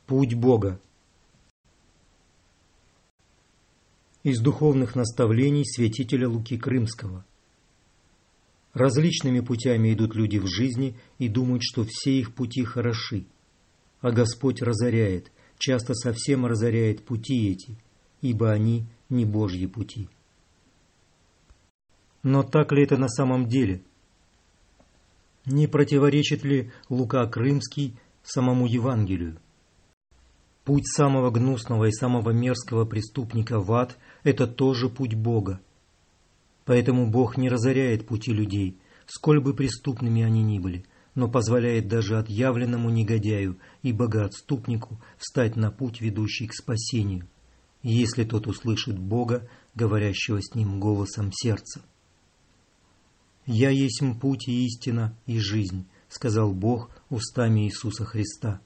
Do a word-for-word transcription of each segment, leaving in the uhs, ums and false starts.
Путь Бога. Из духовных наставлений святителя Луки Крымского. Различными путями идут люди в жизни и думают, что все их пути хороши. А Господь разоряет, часто совсем разоряет пути эти, ибо они не Божьи пути. Но так ли это на самом деле? Не противоречит ли Лука Крымский самому Евангелию? Путь самого гнусного и самого мерзкого преступника в ад – это тоже путь Бога. Поэтому Бог не разоряет пути людей, сколь бы преступными они ни были, но позволяет даже отъявленному негодяю и богоотступнику встать на путь, ведущий к спасению, если тот услышит Бога, говорящего с ним голосом сердца. «Я есмь путь и истина и жизнь», — сказал Бог устами Иисуса Христа.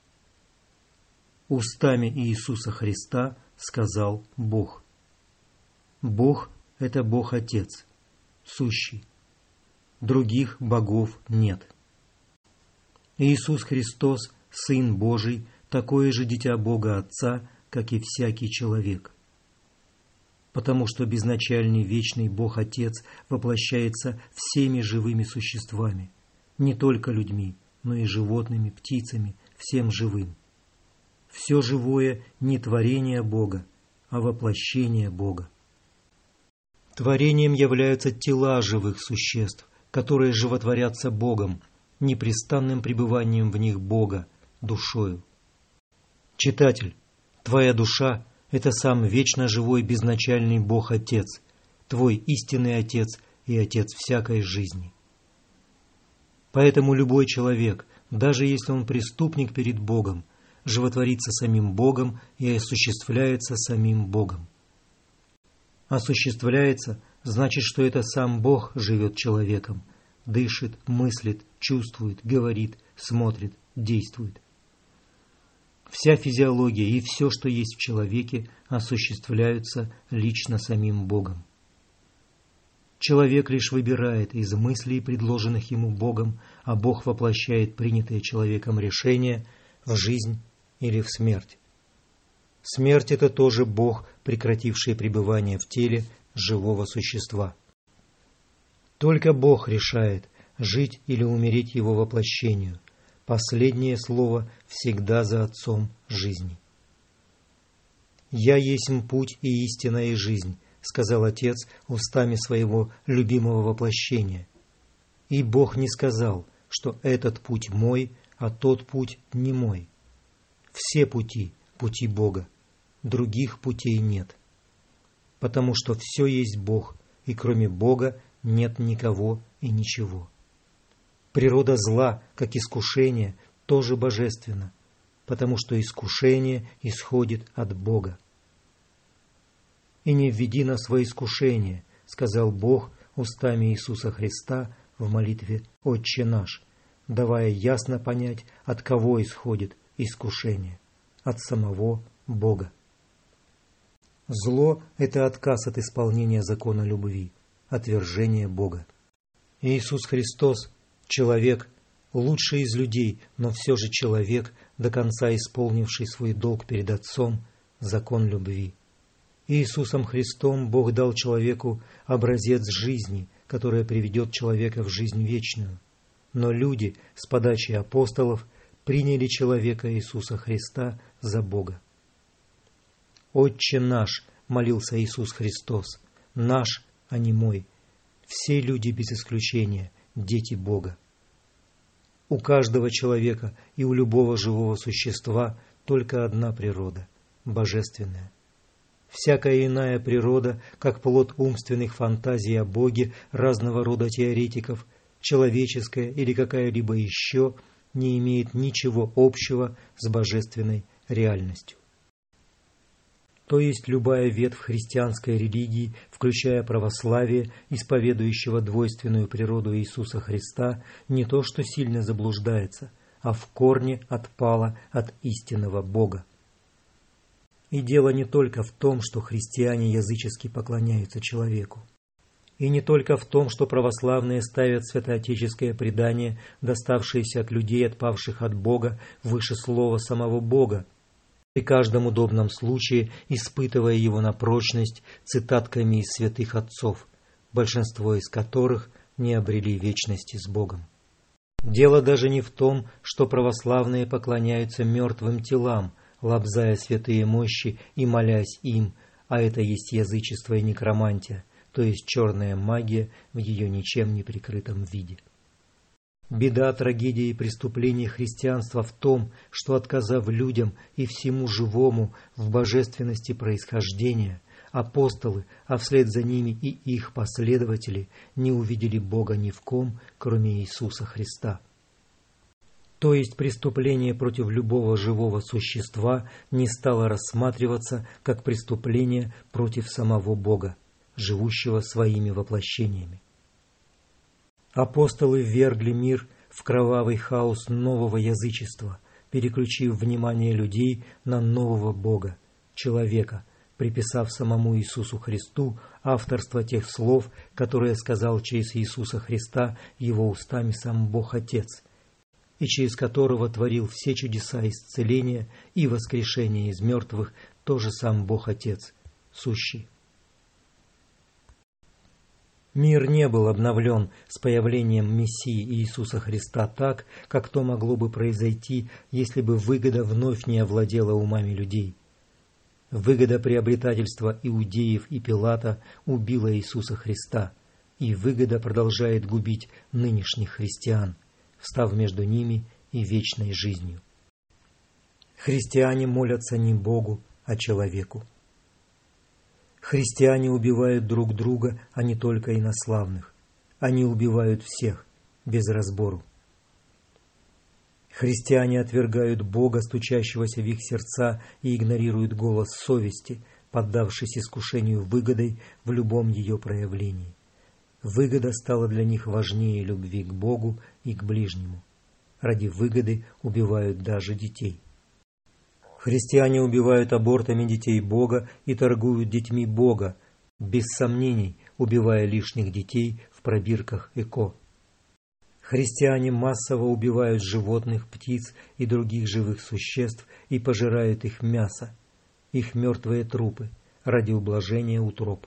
Устами Иисуса Христа сказал Бог. Бог — это Бог Отец, сущий. Других богов нет. Иисус Христос, Сын Божий, такое же дитя Бога Отца, как и всякий человек. Потому что безначальный вечный Бог Отец воплощается всеми живыми существами, не только людьми, но и животными, птицами, всем живым. Все живое не творение Бога, а воплощение Бога. Творением являются тела живых существ, которые животворятся Богом, непрестанным пребыванием в них Бога, душою. Читатель, твоя душа – это сам вечно живой безначальный Бог Отец, твой истинный Отец и Отец всякой жизни. Поэтому любой человек, даже если он преступник перед Богом, животворится самим Богом и осуществляется самим Богом. Осуществляется значит, что это сам Бог живет человеком, дышит, мыслит, чувствует, говорит, смотрит, действует. Вся физиология и все, что есть в человеке, осуществляются лично самим Богом. Человек лишь выбирает из мыслей, предложенных ему Богом, а Бог воплощает принятые человеком решения в жизнь или в смерть. Смерть – это тоже Бог, прекративший пребывание в теле живого существа. Только Бог решает, жить или умереть Его воплощению. Последнее слово всегда за Отцом жизни. «Я есмь путь и истина и жизнь», — сказал Отец устами своего любимого воплощения. И Бог не сказал, что этот путь мой, а тот путь не мой. Все пути — пути Бога, других путей нет. Потому что все есть Бог, и кроме Бога нет никого и ничего. Природа зла, как искушение, тоже божественна, потому что искушение исходит от Бога. «И не введи нас во искушение», — сказал Бог устами Иисуса Христа в молитве «Отче наш», давая ясно понять, от кого исходит искушение – от самого Бога. Зло – это отказ от исполнения закона любви, отвержение Бога. Иисус Христос – человек, лучший из людей, но все же человек, до конца исполнивший свой долг перед Отцом, закон любви. Иисусом Христом Бог дал человеку образец жизни, которая приведет человека в жизнь вечную. Но люди с подачи апостолов приняли человека Иисуса Христа за Бога. «Отче наш», — молился Иисус Христос, — «наш, а не мой». Все люди без исключения — дети Бога. У каждого человека и у любого живого существа только одна природа — божественная. Всякая иная природа, как плод умственных фантазий о Боге разного рода теоретиков, человеческая или какая-либо еще, не имеет ничего общего с божественной реальностью. То есть любая ветвь христианской религии, включая православие, исповедующего двойственную природу Иисуса Христа, не то что сильно заблуждается, а в корне отпала от истинного Бога. И дело не только в том, что христиане язычески поклоняются человеку. И не только в том, что православные ставят святоотеческое предание, доставшееся от людей, отпавших от Бога, выше слова самого Бога, при каждом удобном случае испытывая его на прочность цитатками из святых отцов, большинство из которых не обрели вечности с Богом. Дело даже не в том, что православные поклоняются мертвым телам, лобзая святые мощи и молясь им, а это есть язычество и некромантия, то есть черная магия в ее ничем не прикрытом виде. Беда, трагедия и преступление христианства в том, что, отказав людям и всему живому в божественности происхождения, апостолы, а вслед за ними и их последователи, не увидели Бога ни в ком, кроме Иисуса Христа. То есть преступление против любого живого существа не стало рассматриваться как преступление против самого Бога, живущего своими воплощениями. Апостолы ввергли мир в кровавый хаос нового язычества, переключив внимание людей на нового Бога, человека, приписав самому Иисусу Христу авторство тех слов, которые сказал через Иисуса Христа его устами сам Бог Отец, и через которого творил все чудеса исцеления и воскрешения из мертвых тоже сам Бог Отец, сущий. Мир не был обновлен с появлением Мессии Иисуса Христа так, как то могло бы произойти, если бы выгода вновь не овладела умами людей. Выгода приобретательства иудеев и Пилата убила Иисуса Христа, и выгода продолжает губить нынешних христиан, встав между ними и вечной жизнью. Христиане молятся не Богу, а человеку. Христиане убивают друг друга, а не только инославных. Они убивают всех, без разбору. Христиане отвергают Бога, стучащегося в их сердца, и игнорируют голос совести, поддавшись искушению выгодой в любом ее проявлении. Выгода стала для них важнее любви к Богу и к ближнему. Ради выгоды убивают даже детей. Христиане убивают абортами детей Бога и торгуют детьми Бога, без сомнений убивая лишних детей в пробирках ЭКО. Христиане массово убивают животных, птиц и других живых существ и пожирают их мясо, их мертвые трупы, ради ублажения утроб.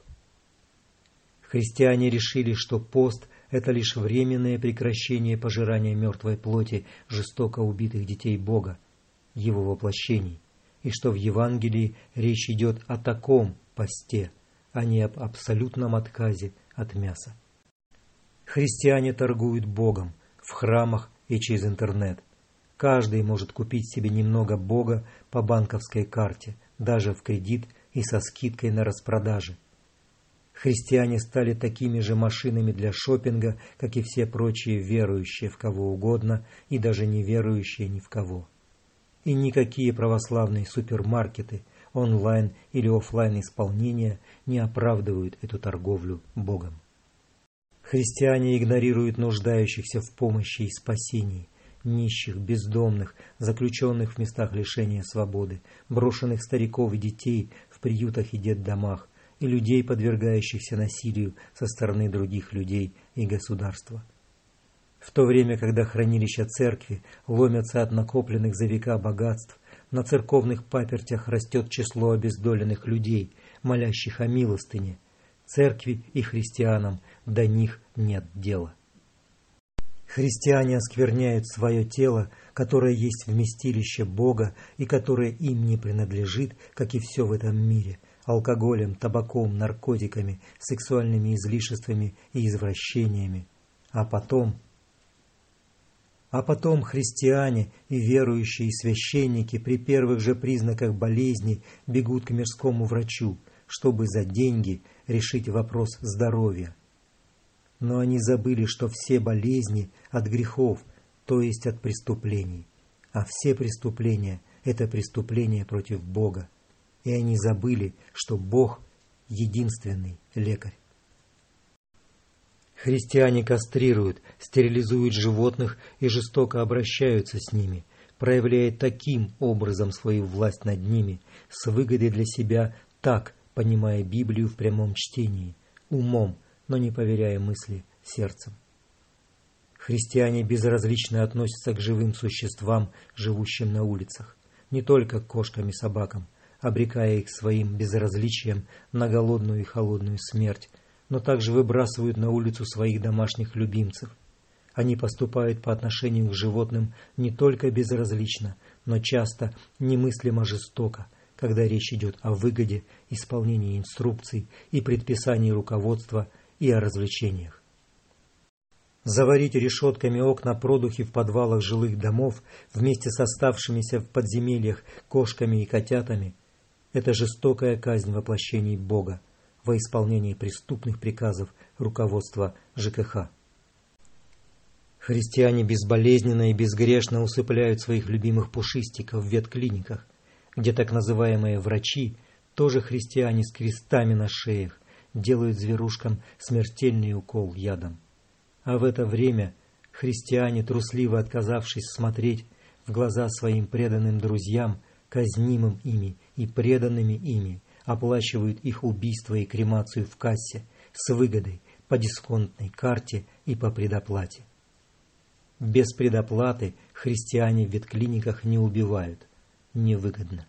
Христиане решили, что пост – это лишь временное прекращение пожирания мертвой плоти жестоко убитых детей Бога, Его воплощений, и что в Евангелии речь идет о таком посте, а не об абсолютном отказе от мяса. Христиане торгуют Богом в храмах и через интернет. Каждый может купить себе немного Бога по банковской карте, даже в кредит и со скидкой на распродаже. Христиане стали такими же машинами для шопинга, как и все прочие верующие в кого угодно и даже не верующие ни в кого. И никакие православные супермаркеты, онлайн или офлайн исполнения не оправдывают эту торговлю Богом. Христиане игнорируют нуждающихся в помощи и спасении, нищих, бездомных, заключенных в местах лишения свободы, брошенных стариков и детей в приютах и детдомах, и людей, подвергающихся насилию со стороны других людей и государства. В то время, когда хранилища церкви ломятся от накопленных за века богатств, на церковных папертях растет число обездоленных людей, молящих о милостыне. Церкви и христианам до них нет дела. Христиане оскверняют свое тело, которое есть вместилище Бога и которое им не принадлежит, как и все в этом мире, алкоголем, табаком, наркотиками, сексуальными излишествами и извращениями. А потом... А потом христиане и верующие и священники при первых же признаках болезни бегут к мирскому врачу, чтобы за деньги решить вопрос здоровья. Но они забыли, что все болезни от грехов, то есть от преступлений, а все преступления – это преступления против Бога. И они забыли, что Бог – единственный лекарь. Христиане кастрируют, стерилизуют животных и жестоко обращаются с ними, проявляя таким образом свою власть над ними, с выгодой для себя, так, понимая Библию в прямом чтении, умом, но не поверяя мысли сердцем. Христиане безразлично относятся к живым существам, живущим на улицах, не только к кошкам и собакам, обрекая их своим безразличием на голодную и холодную смерть, но также выбрасывают на улицу своих домашних любимцев. Они поступают по отношению к животным не только безразлично, но часто немыслимо жестоко, когда речь идет о выгоде, исполнении инструкций и предписании руководства и о развлечениях. Заварить решетками окна продухи в подвалах жилых домов вместе с оставшимися в подземельях кошками и котятами – это жестокая казнь воплощений Бога во исполнении преступных приказов руководства ЖКХ. Христиане безболезненно и безгрешно усыпляют своих любимых пушистиков в ветклиниках, где так называемые врачи, тоже христиане с крестами на шеях, делают зверушкам смертельный укол ядом. А в это время христиане, трусливо отказавшись смотреть в глаза своим преданным друзьям, казнимым ими и преданными ими, оплачивают их убийство и кремацию в кассе с выгодой по дисконтной карте и по предоплате. Без предоплаты христиане в ветклиниках не убивают, невыгодно.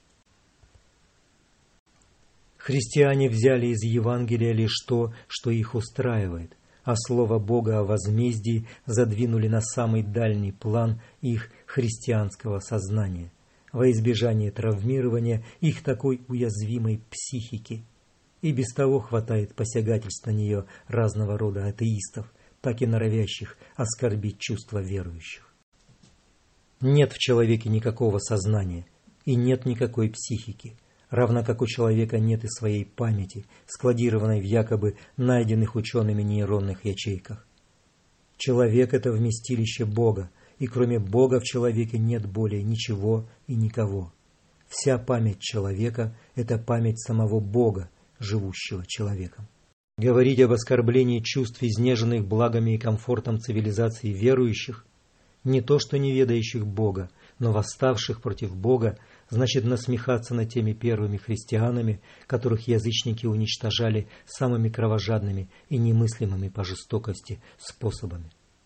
Христиане взяли из Евангелия лишь то, что их устраивает, а слово Бога о возмездии задвинули на самый дальний план их христианского сознания, во избежание травмирования их такой уязвимой психики. И без того хватает посягательств на нее разного рода атеистов, так и норовящих оскорбить чувства верующих. Нет в человеке никакого сознания и нет никакой психики, равно как у человека нет и своей памяти, складированной в якобы найденных учеными нейронных ячейках. Человек – это вместилище Бога, и кроме Бога в человеке нет более ничего и никого. Вся память человека – это память самого Бога, живущего человеком. Говорить об оскорблении чувств, изнеженных благами и комфортом цивилизации верующих, не то что не ведающих Бога, но восставших против Бога, значит насмехаться над теми первыми христианами, которых язычники уничтожали самыми кровожадными и немыслимыми по жестокости способами.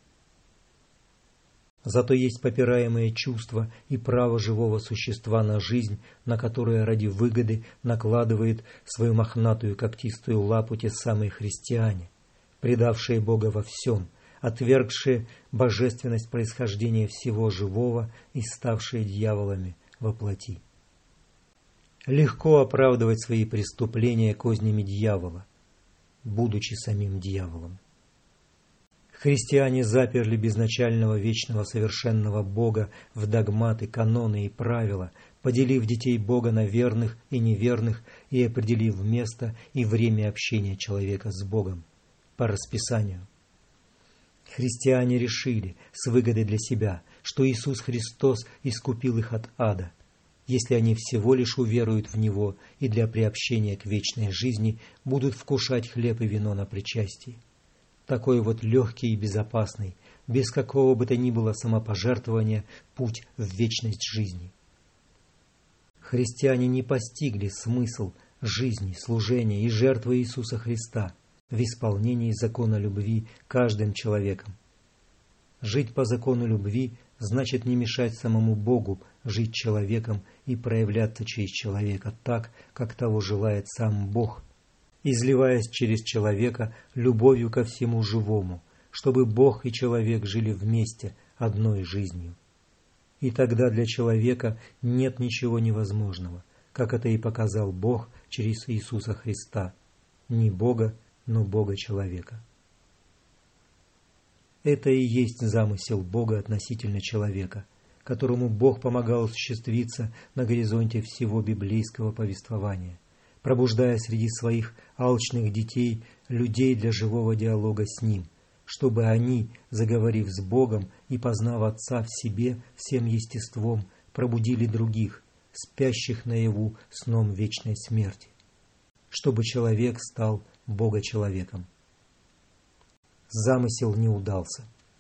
Зато есть попираемое чувство и право живого существа на жизнь, на которое ради выгоды накладывает свою мохнатую когтистую лапу те самые христиане, предавшие Бога во всем, отвергшие божественность происхождения всего живого и ставшие дьяволами во плоти. Легко оправдывать свои преступления кознями дьявола, будучи самим дьяволом. Христиане заперли безначального вечного совершенного Бога в догматы, каноны и правила, поделив детей Бога на верных и неверных и определив место и время общения человека с Богом по расписанию. Христиане решили с выгодой для себя, что Иисус Христос искупил их от ада, если они всего лишь уверуют в Него и для приобщения к вечной жизни будут вкушать хлеб и вино на причастии. Такой вот легкий и безопасный, без какого бы то ни было самопожертвования, путь в вечность жизни. Христиане не постигли смысл жизни, служения и жертвы Иисуса Христа в исполнении закона любви каждым человеком. Жить по закону любви значит не мешать самому Богу жить человеком и проявляться через человека так, как того желает сам Бог, изливаясь через человека любовью ко всему живому, чтобы Бог и человек жили вместе одной жизнью. И тогда для человека нет ничего невозможного, как это и показал Бог через Иисуса Христа, не Бога, но Бога-человека. Это и есть замысел Бога относительно человека, которому Бог помогал осуществиться на горизонте всего библейского повествования, пробуждая среди своих алчных детей людей для живого диалога с Ним, чтобы они, заговорив с Богом и познав Отца в себе всем естеством, пробудили других, спящих наяву сном вечной смерти, чтобы человек стал Бога-человеком. Замысел не удался.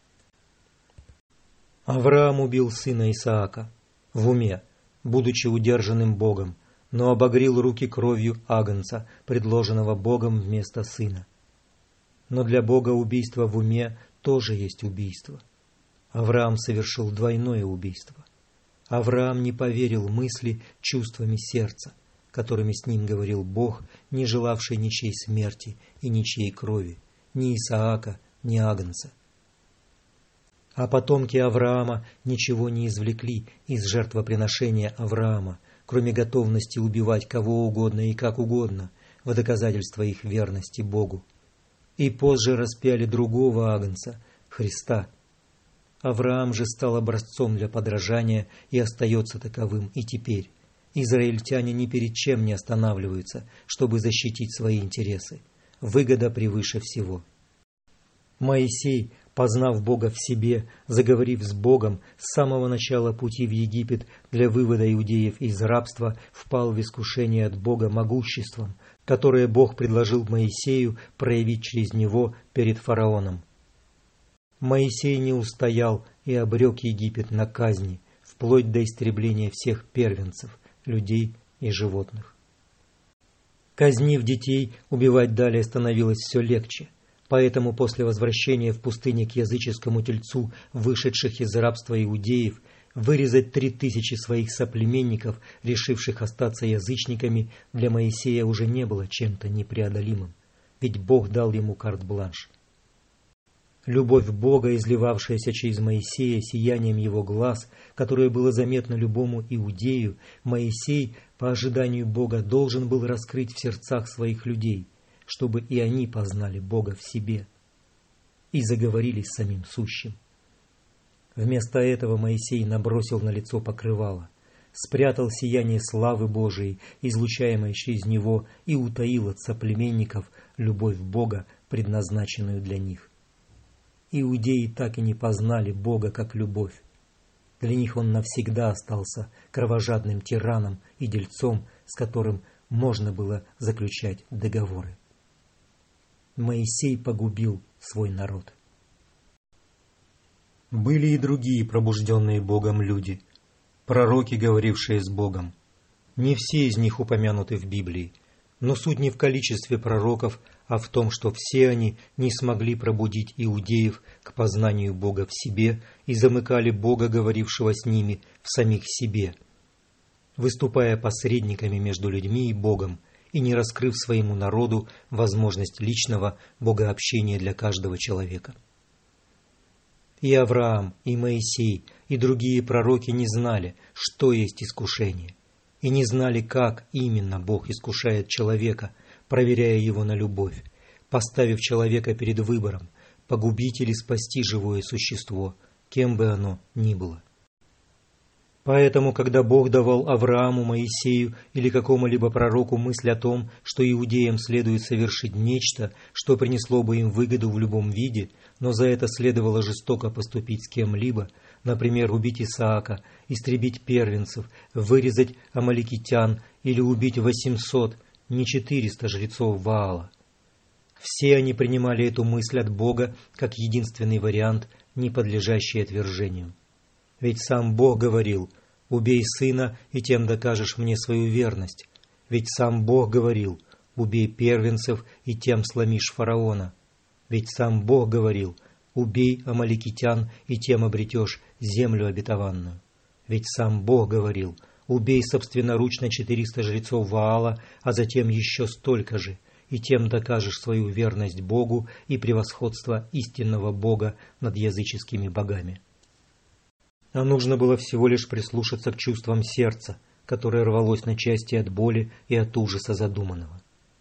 Авраам убил сына Исаака в уме, будучи удержанным Богом, но обогрел руки кровью агнца, предложенного Богом вместо сына. Но для Бога убийство в уме тоже есть убийство. Авраам совершил двойное убийство. Авраам не поверил мысли чувствами сердца, которыми с ним говорил Бог, не желавший ничьей смерти и ничьей крови, ни Исаака, ни Агнца. А потомки Авраама ничего не извлекли из жертвоприношения Авраама, кроме готовности убивать кого угодно и как угодно, в доказательство их верности Богу. И позже распяли другого Агнца, Христа. Авраам же стал образцом для подражания и остается таковым и теперь. Израильтяне ни перед чем не останавливаются, чтобы защитить свои интересы. Выгода превыше всего. Моисей, познав Бога в себе, заговорив с Богом, с самого начала пути в Египет для вывода иудеев из рабства, впал в искушение от Бога могуществом, которое Бог предложил Моисею проявить через него перед фараоном. Моисей не устоял и обрек Египет на казни, вплоть до истребления всех первенцев, людей и животных. Казнив детей, убивать далее становилось все легче. Поэтому после возвращения в пустыне к языческому тельцу, вышедших из рабства иудеев, вырезать три тысячи своих соплеменников, решивших остаться язычниками, для Моисея уже не было чем-то непреодолимым, ведь Бог дал ему карт-бланш. Любовь Бога, изливавшаяся через Моисея сиянием его глаз, которое было заметно любому иудею, Моисей, по ожиданию Бога, должен был раскрыть в сердцах своих людей, чтобы и они познали Бога в себе и заговорили с самим сущим. Вместо этого Моисей набросил на лицо покрывало, спрятал сияние славы Божией, излучаемой через него, и утаил от соплеменников любовь Бога, предназначенную для них. Иудеи так и не познали Бога как любовь. Для них он навсегда остался кровожадным тираном и дельцом, с которым можно было заключать договоры. Моисей погубил свой народ. Были и другие пробужденные Богом люди, пророки, говорившие с Богом. Не все из них упомянуты в Библии, но суть не в количестве пророков, а в том, что все они не смогли пробудить иудеев к познанию Бога в себе и замыкали Бога, говорившего с ними, в самих себе, выступая посредниками между людьми и Богом, и не раскрыв своему народу возможность личного богообщения для каждого человека. И Авраам, и Моисей, и другие пророки не знали, что есть искушение, и не знали, как именно Бог искушает человека, проверяя его на любовь, поставив человека перед выбором, погубить или спасти живое существо, кем бы оно ни было. Поэтому, когда Бог давал Аврааму, Моисею или какому-либо пророку мысль о том, что иудеям следует совершить нечто, что принесло бы им выгоду в любом виде, но за это следовало жестоко поступить с кем-либо, например, убить Исаака, истребить первенцев, вырезать амаликитян или убить восемьсот, не четыреста жрецов Ваала. Все они принимали эту мысль от Бога как единственный вариант, не подлежащий отвержению. Ведь сам Бог говорил: «Убей сына, и тем докажешь мне свою верность». Ведь сам Бог говорил: «Убей первенцев, и тем сломишь фараона». Ведь сам Бог говорил: «Убей амаликитян, и тем обретешь землю обетованную». Ведь сам Бог говорил: «Убей собственноручно четыреста жрецов Ваала, а затем еще столько же, и тем докажешь свою верность Богу и превосходство истинного Бога над языческими богами». А нужно было всего лишь прислушаться к чувствам сердца, которое рвалось на части от боли и от ужаса задуманного.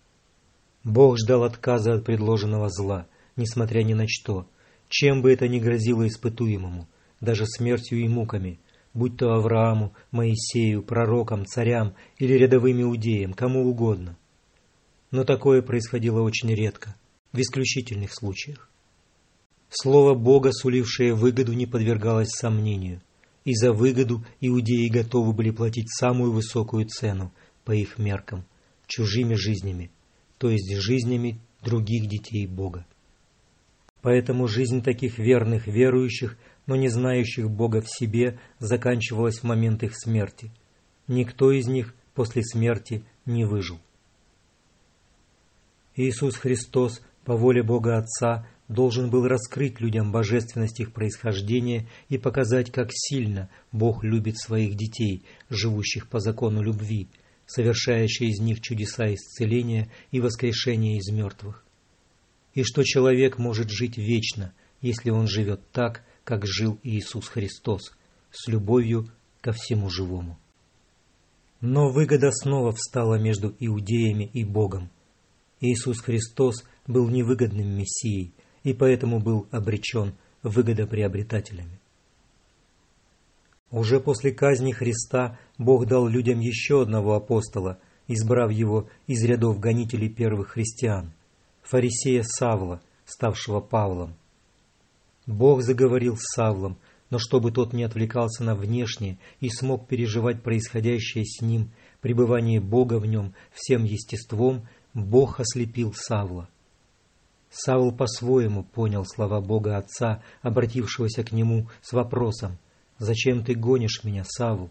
Бог ждал отказа от предложенного зла, несмотря ни на что, чем бы это ни грозило испытуемому, даже смертью и муками, будь то Аврааму, Моисею, пророкам, царям или рядовым иудеям, кому угодно. Но такое происходило очень редко, в исключительных случаях. Слово Бога, сулившее выгоду, не подвергалось сомнению, и за выгоду иудеи готовы были платить самую высокую цену по их меркам, чужими жизнями, то есть жизнями других детей Бога. Поэтому жизнь таких верных верующих, но не знающих Бога в себе, заканчивалась в момент их смерти. Никто из них после смерти не выжил. Иисус Христос по воле Бога Отца, должен был раскрыть людям божественность их происхождения и показать, как сильно Бог любит своих детей, живущих по закону любви, совершающих из них чудеса исцеления и воскрешения из мертвых. И что человек может жить вечно, если он живет так, как жил Иисус Христос, с любовью ко всему живому. Но выгода снова встала между иудеями и Богом. Иисус Христос был невыгодным Мессией, и поэтому был обречен выгодоприобретателями. Уже после казни Христа Бог дал людям еще одного апостола, избрав его из рядов гонителей первых христиан, фарисея Савла, ставшего Павлом. Бог заговорил с Савлом, но чтобы тот не отвлекался на внешнее и смог переживать происходящее с ним, пребывание Бога в нем всем естеством, Бог ослепил Савла. Савл по-своему понял слова Бога Отца, обратившегося к нему с вопросом: «Зачем ты гонишь меня, Савл?»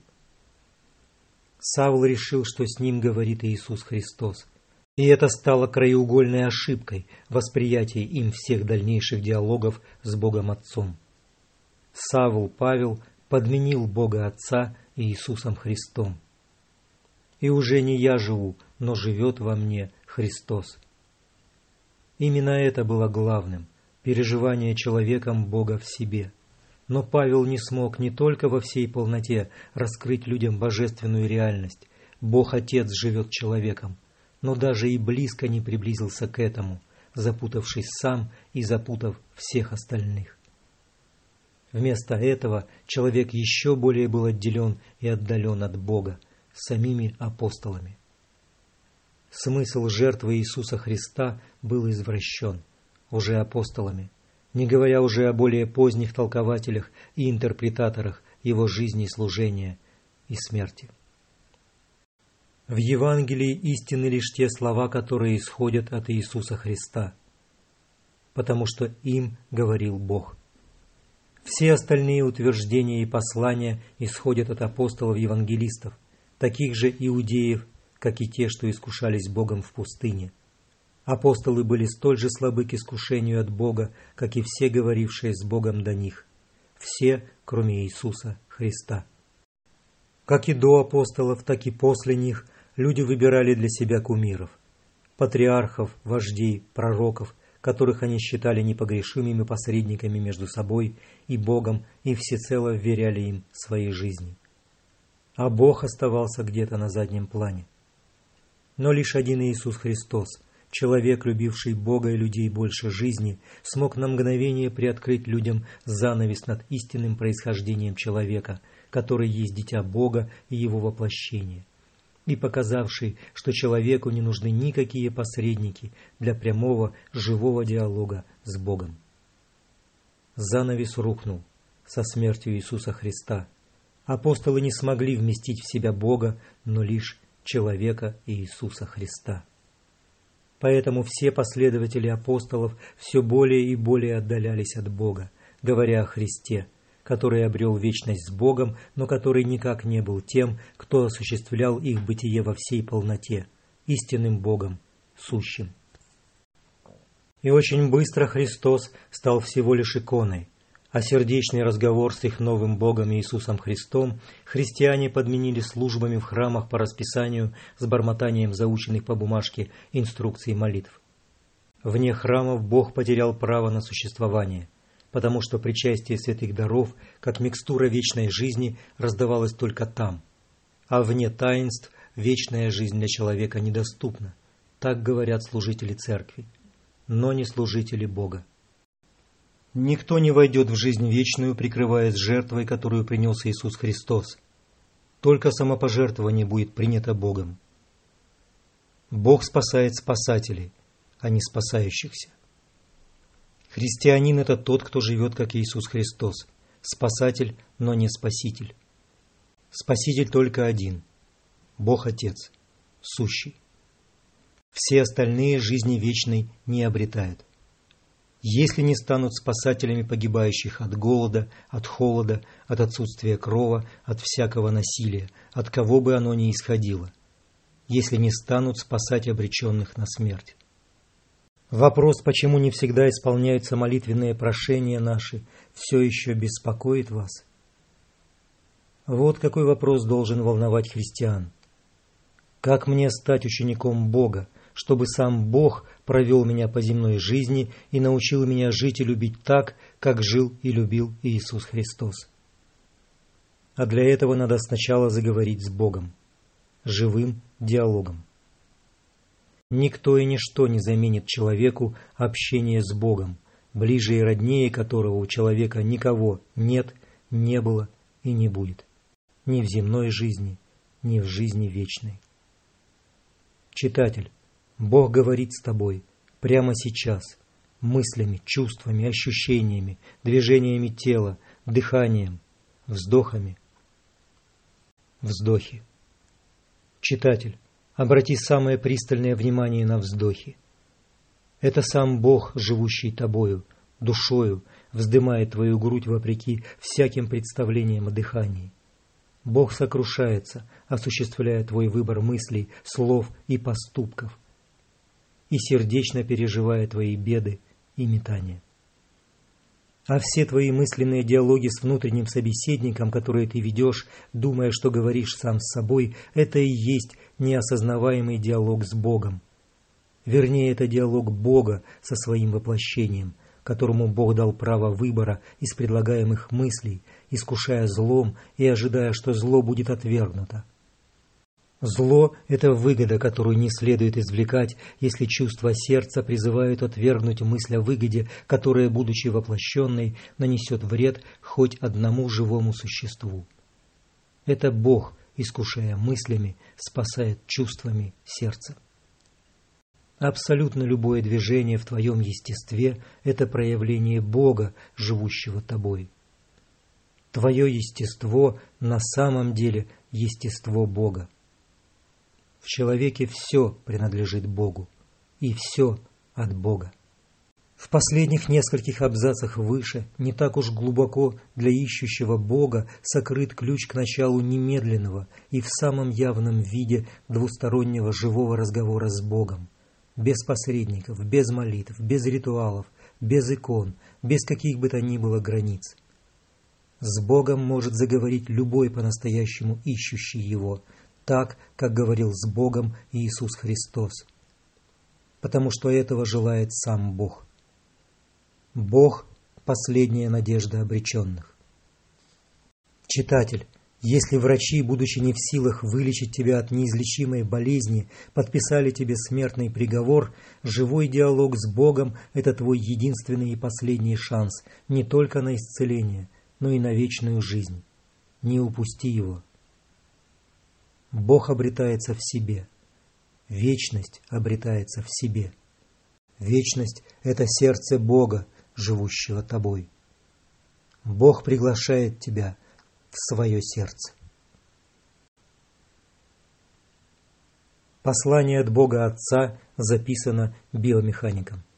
Савл решил, что с ним говорит Иисус Христос. И это стало краеугольной ошибкой восприятия им всех дальнейших диалогов с Богом Отцом. Савл Павел подменил Бога Отца Иисусом Христом. «И уже не я живу, но живет во мне Христос». Именно это было главным – переживание человеком Бога в себе. Но Павел не смог не только во всей полноте раскрыть людям божественную реальность – Бог Отец живет человеком, но даже и близко не приблизился к этому, запутавшись сам и запутав всех остальных. Вместо этого человек еще более был отделен и отдален от Бога самими апостолами. Смысл жертвы Иисуса Христа был извращен уже апостолами, не говоря уже о более поздних толкователях и интерпретаторах Его жизни, служения и смерти. В Евангелии истинны лишь те слова, которые исходят от Иисуса Христа, потому что им говорил Бог. Все остальные утверждения и послания исходят от апостолов-евангелистов, таких же иудеев, как и те, что искушались Богом в пустыне. Апостолы были столь же слабы к искушению от Бога, как и все говорившие с Богом до них. Все, кроме Иисуса Христа. Как и до апостолов, так и после них люди выбирали для себя кумиров, патриархов, вождей, пророков, которых они считали непогрешимыми посредниками между собой и Богом и всецело вверяли им свои жизни. А Бог оставался где-то на заднем плане. Но лишь один Иисус Христос, человек, любивший Бога и людей больше жизни, смог на мгновение приоткрыть людям занавес над истинным происхождением человека, который есть дитя Бога и его воплощение, и показавший, что человеку не нужны никакие посредники для прямого, живого диалога с Богом. Занавес рухнул со смертью Иисуса Христа. Апостолы не смогли вместить в себя Бога, но лишь человека Иисуса Христа. Поэтому все последователи апостолов все более и более отдалялись от Бога, говоря о Христе, который обрел вечность с Богом, но который никак не был тем, кто осуществлял их бытие во всей полноте, истинным Богом, сущим. И очень быстро Христос стал всего лишь иконой, а сердечный разговор с их новым Богом Иисусом Христом христиане подменили службами в храмах по расписанию с бормотанием заученных по бумажке инструкций молитв. Вне храмов Бог потерял право на существование, потому что причастие святых даров, как микстура вечной жизни, раздавалось только там, а вне таинств вечная жизнь для человека недоступна, так говорят служители церкви, но не служители Бога. Никто не войдет в жизнь вечную, прикрываясь жертвой, которую принес Иисус Христос. Только самопожертвование будет принято Богом. Бог спасает спасателей, а не спасающихся. Христианин – это тот, кто живет, как Иисус Христос, спасатель, но не спаситель. Спаситель только один – Бог Отец, сущий. Все остальные жизни вечной не обретают. Если не станут спасателями погибающих от голода, от холода, от отсутствия крова, от всякого насилия, от кого бы оно ни исходило, если не станут спасать обреченных на смерть. Вопрос, почему не всегда исполняются молитвенные прошения наши, все еще беспокоит вас? Вот какой вопрос должен волновать христиан. Как мне стать учеником Бога, чтобы сам Бог провел меня по земной жизни и научил меня жить и любить так, как жил и любил Иисус Христос? А для этого надо сначала заговорить с Богом, живым диалогом. Никто и ничто не заменит человеку общение с Богом, ближе и роднее которого у человека никого нет, не было и не будет, ни в земной жизни, ни в жизни вечной. Читатель, Бог говорит с тобой прямо сейчас, мыслями, чувствами, ощущениями, движениями тела, дыханием, вздохами. Вздохи. Читатель, обрати самое пристальное внимание на вздохи. Это сам Бог, живущий тобою, душою, вздымает твою грудь вопреки всяким представлениям о дыхании. Бог сокрушается, осуществляя твой выбор мыслей, слов и поступков, и сердечно переживая твои беды и метания. А все твои мысленные диалоги с внутренним собеседником, которые ты ведешь, думая, что говоришь сам с собой, это и есть неосознаваемый диалог с Богом. Вернее, это диалог Бога со своим воплощением, которому Бог дал право выбора из предлагаемых мыслей, искушая злом и ожидая, что зло будет отвергнуто. Зло – это выгода, которую не следует извлекать, если чувства сердца призывают отвергнуть мысль о выгоде, которая, будучи воплощенной, нанесет вред хоть одному живому существу. Это Бог, искушая мыслями, спасает чувствами сердца. Абсолютно любое движение в твоем естестве – это проявление Бога, живущего тобой. Твое естество на самом деле естество Бога. В человеке все принадлежит Богу, и все от Бога. В последних нескольких абзацах выше, не так уж глубоко для ищущего Бога, сокрыт ключ к началу немедленного и в самом явном виде двустороннего живого разговора с Богом. Без посредников, без молитв, без ритуалов, без икон, без каких бы то ни было границ. С Богом может заговорить любой по-настоящему ищущий Его, так, как говорил с Богом Иисус Христос, потому что этого желает сам Бог. Бог – последняя надежда обреченных. Читатель, если врачи, будучи не в силах вылечить тебя от неизлечимой болезни, подписали тебе смертный приговор, живой диалог с Богом – это твой единственный и последний шанс не только на исцеление, но и на вечную жизнь. Не упусти его. Бог обретается в себе. Вечность обретается в себе. Вечность – это сердце Бога, живущего тобой. Бог приглашает тебя в свое сердце. Послание от Бога Отца записано биомехаником.